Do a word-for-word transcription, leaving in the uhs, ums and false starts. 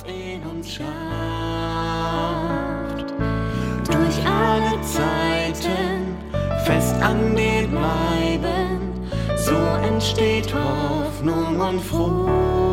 Gott in uns schafft. Durch alle Zeiten fest an dir bleiben, so entsteht Hoffnung und Frucht.